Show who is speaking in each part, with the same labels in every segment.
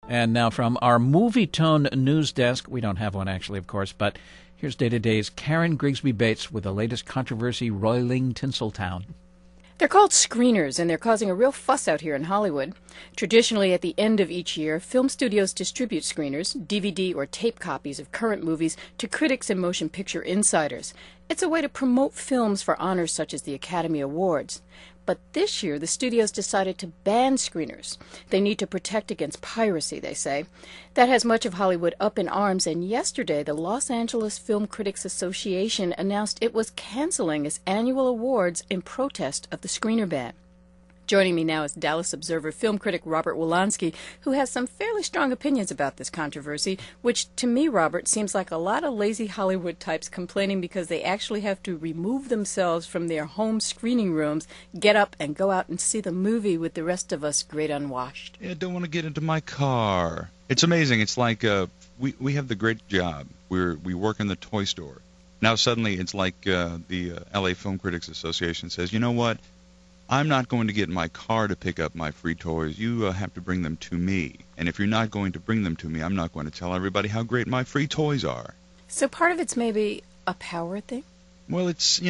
Speaker 1: And now from our Movie Tone news desk, we don't have one actually, of course, but here's Day-to-Day's Karen Grigsby Bates with the latest controversy roiling Tinseltown.
Speaker 2: They're called screeners, and they're causing a real fuss out here in Hollywood. Traditionally, at the end of each year, film studios distribute screeners, DVD or tape copies of current movies, to critics and motion picture insiders. It's a way to promote films for honors such as the Academy Awards. But this year, the studios decided to ban screeners. They need to protect against piracy, they say. That has much of Hollywood up in arms, and yesterday the Los Angeles Film Critics Association announced it was canceling its annual awards in protest of the screener ban. Joining me now is Dallas Observer film critic Robert Wolanski, who has some fairly strong opinions about this controversy, which to me, Robert, seems like a lot of lazy Hollywood types complaining because they actually have to remove themselves from their home screening rooms, get up and go out and see the movie with the rest of us great unwashed.
Speaker 3: Yeah, I don't want to get into my car. It's amazing. It's like we have the great job. We work in the toy store. Now suddenly it's like the LA Film Critics Association says, you know what? I'm not going to get in my car to pick up my free toys. You have to bring them to me. And if you're not going to bring them to me, I'm not going to tell everybody how great my free toys are.
Speaker 2: So part of it's maybe a power thing?
Speaker 3: Well, it's,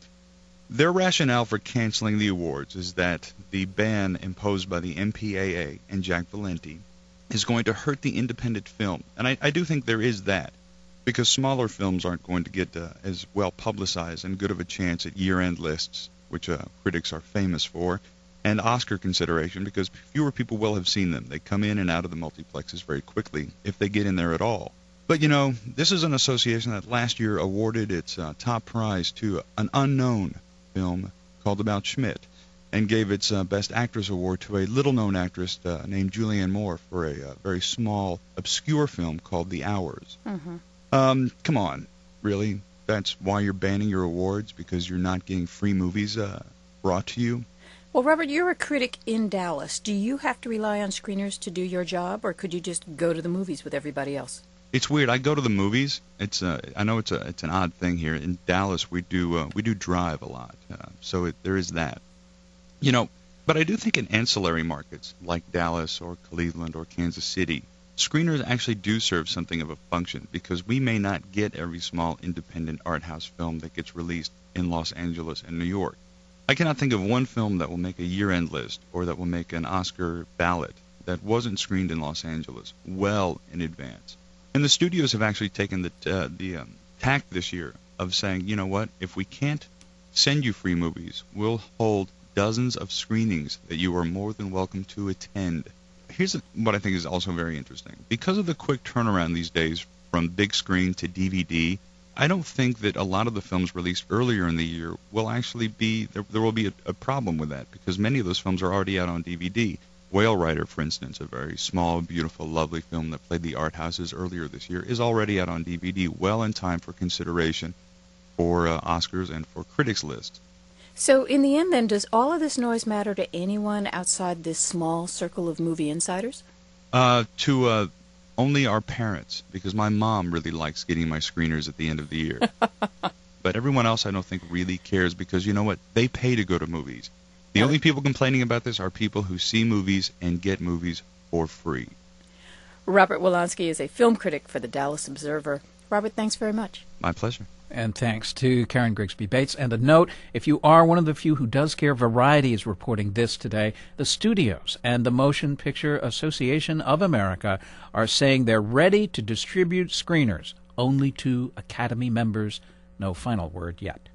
Speaker 3: their rationale for canceling the awards is that the ban imposed by the MPAA and Jack Valenti is going to hurt the independent film. And I do think there is that, because smaller films aren't going to get as well publicized and good of a chance at year-end lists, which critics are famous for, and Oscar consideration, because fewer people will have seen them. They come in and out of the multiplexes very quickly, if they get in there at all. But, this is an association that last year awarded its top prize to an unknown film called About Schmidt, and gave its Best Actress award to a little-known actress named Julianne Moore for a very small, obscure film called The Hours.
Speaker 2: Mm-hmm.
Speaker 3: Come on, really? That's why you're banning your awards, because you're not getting free movies brought to you?
Speaker 2: Well, Robert, you're a critic in Dallas. Do you have to rely on screeners to do your job, or could you just go to the movies with everybody else?
Speaker 3: It's weird. I go to the movies. I know it's an odd thing here in Dallas. We do drive a lot, so there is that. But I do think in ancillary markets like Dallas or Cleveland or Kansas City, screeners actually do serve something of a function, because we may not get every small independent art house film that gets released in Los Angeles and New York. I cannot think of one film that will make a year-end list or that will make an Oscar ballot that wasn't screened in Los Angeles well in advance. And the studios have actually taken the tack this year of saying, you know what, if we can't send you free movies, we'll hold dozens of screenings that you are more than welcome to attend. Here's what I think is also very interesting. Because of the quick turnaround these days from big screen to DVD, I don't think that a lot of the films released earlier in the year will actually be, there will be a problem with that, because many of those films are already out on DVD. Whale Rider, for instance, a very small, beautiful, lovely film that played the art houses earlier this year, is already out on DVD, well in time for consideration for Oscars and for critics' lists.
Speaker 2: So in the end, then, does all of this noise matter to anyone outside this small circle of movie insiders?
Speaker 3: To only our parents, because my mom really likes getting my screeners at the end of the year. But everyone else I don't think really cares, because you know what? They pay to go to movies. The only people complaining about this are people who see movies and get movies for free.
Speaker 2: Robert Wolanski is a film critic for the Dallas Observer. Robert, thanks very much.
Speaker 3: My pleasure.
Speaker 1: And thanks to Karen Grigsby Bates. And a note, if you are one of the few who does care, Variety is reporting this today. The studios and the Motion Picture Association of America are saying they're ready to distribute screeners only to Academy members. No final word yet.